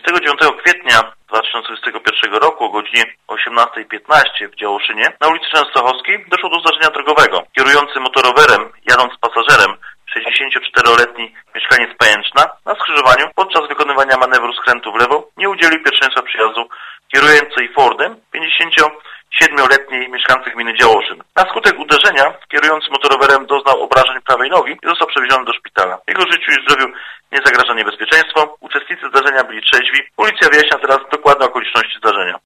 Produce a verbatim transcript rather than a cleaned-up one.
dwudziestego dziewiątego kwietnia dwa tysiące dwudziestego pierwszego roku o godzinie osiemnastej piętnaście w Działoszynie na ulicy Częstochowskiej doszło do zdarzenia drogowego. Kierujący motorowerem, jadąc z pasażerem, sześćdziesięcioczteroletni mieszkaniec Pajęczna, na skrzyżowaniu podczas wykonywania manewru skrętu w lewo nie udzielił pierwszeństwa przejazdu kierującej Fordem pięćdziesięciosiedmioletniej mieszkancy gminy Działoszyn. Na skutek uderzenia kierujący motorowerem doznał obrażeń prawej nogi i został przewieziony do szpitala. Jego życiu i zdrowiu nie zagraża niebezpieczeństwo. Uczestnicy zdarzenia byli trzeźwi. Policja wyjaśnia teraz dokładne okoliczności zdarzenia.